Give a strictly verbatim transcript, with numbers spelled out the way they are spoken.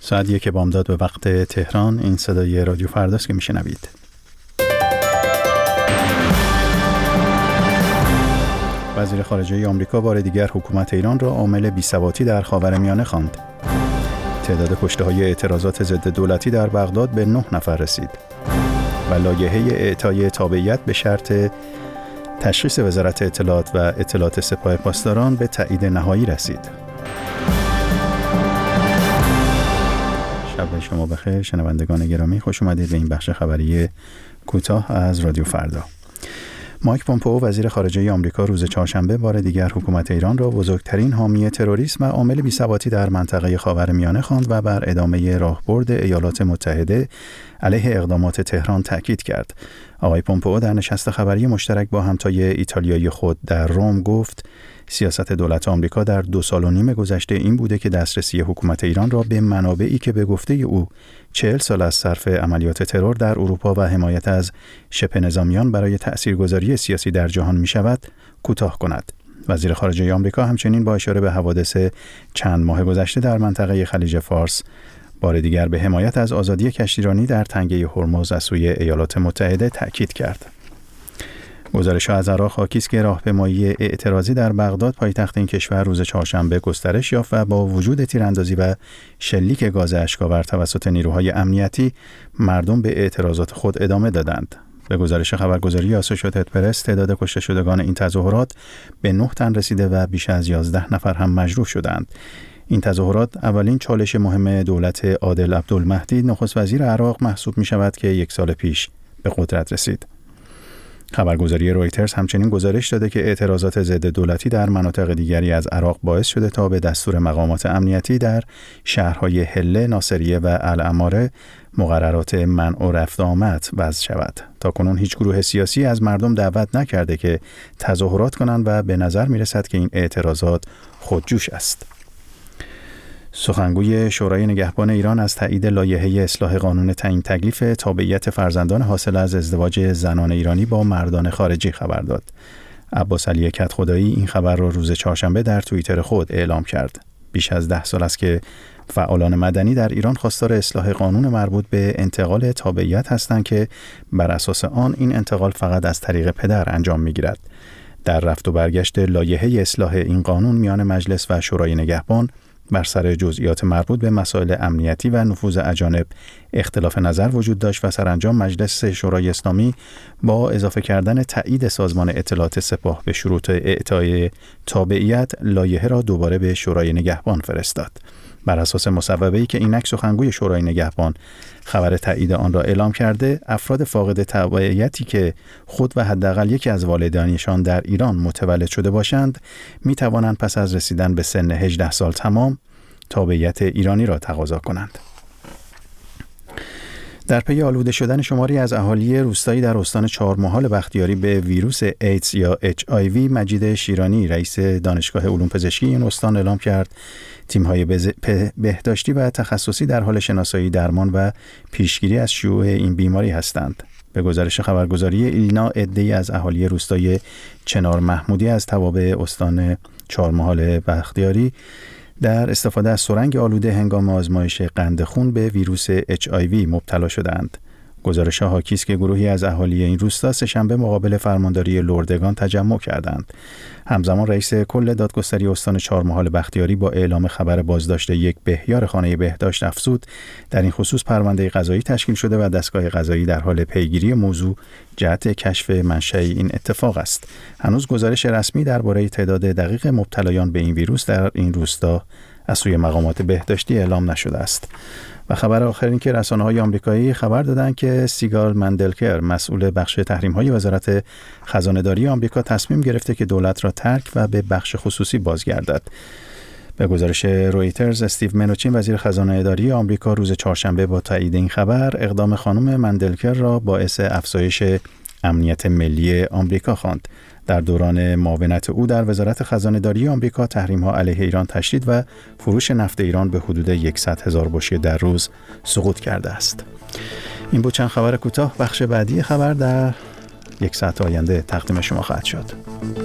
ساعت یک بامداد به وقت تهران. این صدای رادیو فرداست که میشنوید. وزیر خارجه آمریکا بار دیگر حکومت ایران را عامل بی‌ثباتی در خاورمیانه خواند. تعداد کشته‌های اعتراضات ضد دولتی در بغداد به نه نفر رسید و لایحه اعطای تابعیت به شرط تشخیص وزارت اطلاعات و اطلاعات سپاه پاسداران به تایید نهایی رسید. شب شما بخیر شنوندگان گرامی، خوش اومدید به این بخش خبری کوتاه از رادیو فردا. مایک پومپئو وزیر خارجه آمریکا روز چهارشنبه بار دیگر حکومت ایران را بزرگترین حامی تروریسم و عامل بی‌ثباتی در منطقه خاورمیانه خواند و بر ادامه راهبرد ایالات متحده علیه اقدامات تهران تاکید کرد. آقای پومپئو در نشست خبری مشترک با همتای ایتالیایی خود در روم گفت سیاست دولت آمریکا در دو سال و نیم گذشته این بوده که دسترسی حکومت ایران را به منابعی که به گفته او چهل سال از صرف عملیات ترور در اروپا و حمایت از شبه نظامیان برای تأثیرگذاری سیاسی در جهان می شود کوتاه کند. وزیر خارجه آمریکا همچنین با اشاره به حوادث چند ماه گذشته در منطقه خلیج فارس بار دیگر به حمایت از آزادی کشتیرانی در تنگه هرمز از سوی ایالات متحده تأکید کرد. گزارش‌ها از عراق حاکی است که راهپیمایی اعتراضی در بغداد پایتخت این کشور روز چهارشنبه گسترش یافت و با وجود تیراندازی و شلیک گاز اشک‌آور توسط نیروهای امنیتی مردم به اعتراضات خود ادامه دادند. به گزارش خبرگزاری آسوشییتد پرس تعداد کشته شدگان این تظاهرات به نه تن رسیده و بیش از یازده نفر هم مجروح شدند. این تظاهرات اولین چالش مهم دولت عادل عبدالمهدی نخست وزیر عراق محسوب می شود که یک سال پیش به قدرت رسید. خبرگزاری رویترز همچنین گزارش داده که اعتراضات ضد دولتی در مناطق دیگری از عراق باعث شده تا به دستور مقامات امنیتی در شهرهای حله، ناصریه و العماره مقررات منع و رفت آمد وضع شود. تاکنون هیچ گروه سیاسی از مردم دعوت نکرده که تظاهرات کنند و به نظر می رسد که این اعتراضات خودجوش است. سخنگوی شورای نگهبان ایران از تایید لایحه اصلاح قانون تعیین تکلیف تابعیت فرزندان حاصل از ازدواج زنان ایرانی با مردان خارجی خبر داد. عباس علی کدخدایی این خبر را روز چهارشنبه در توییتر خود اعلام کرد. بیش از ده سال است که فعالان مدنی در ایران خواستار اصلاح قانون مربوط به انتقال تابعیت هستند که بر اساس آن این انتقال فقط از طریق پدر انجام می‌گیرد. در رفت و برگشت لایحه اصلاح این قانون میان مجلس و شورای نگهبان بر سر جزئیات مربوط به مسائل امنیتی و نفوذ اجانب اختلاف نظر وجود داشت و سرانجام مجلس شورای اسلامی با اضافه کردن تایید سازمان اطلاعات سپاه به شروط اعطای تابعیت لایحه را دوباره به شورای نگهبان فرستاد. بر اساس مصوبه‌ای که اینک سخنگوی شورای نگهبان خبر تایید آن را اعلام کرده، افراد فاقد تابعیتی که خود و حداقل یکی از والدینشان در ایران متولد شده باشند می توانند پس از رسیدن به سن هجده سال تمام تابعیت ایرانی را تقاضا کنند. در پی آلوده شدن شماری از اهالی روستایی در استان چهارمحال بختیاری به ویروس ایدز یا اچ آی وی، مجید شیرانی رئیس دانشگاه علوم پزشکی این استان اعلام کرد تیم‌های بهداشتی و تخصصی در حال شناسایی، درمان و پیشگیری از شیوع این بیماری هستند. به گزارش خبرگزاری ایلنا، عده‌ای از اهالی روستای چنار محمودی از توابع استان چهارمحال بختیاری در استفاده از سرنگ آلوده هنگام آزمایش قند خون به ویروس اچ آی وی مبتلا شدند. گزارش‌ها حاکی است که گروهی از اهالی این روستا سه‌شنبه مقابل فرمانداری لردگان تجمع کردند. همزمان رئیس کل دادگستری استان چهارمحال بختیاری با اعلام خبر بازداشت یک بهیار خانه بهداشت افزود در این خصوص پرونده قضایی تشکیل شده و دستگاه قضایی در حال پیگیری موضوع جهت کشف منشأ این اتفاق است. هنوز گزارش رسمی درباره تعداد دقیق مبتلایان به این ویروس در این روستا از سوی مقامات بهداشتی اعلام نشده است. و خبر آخر این که رسانه‌های آمریکایی خبر دادند که سیگال مندلکر، مسئول بخش تحریم‌های وزارت خزانه‌داری آمریکا، تصمیم گرفته که دولت را ترک و به بخش خصوصی بازگردد. به گزارش رویترز، استیو منوچین وزیر خزانه‌داری آمریکا روز چهارشنبه با تایید این خبر اقدام خانم مندلکر را باعث افزایش امنیت ملی آمریکا خواند. در دوران معاونت او در وزارت خزانه‌داری آمریکا تحریم‌ها علیه ایران تشدید و فروش نفت ایران به حدود صد هزار بشکه در روز سقوط کرده است. این بود چند خبر کوتاه. بخش بعدی خبر در یک ساعت آینده تقدیم شما خواهد شد.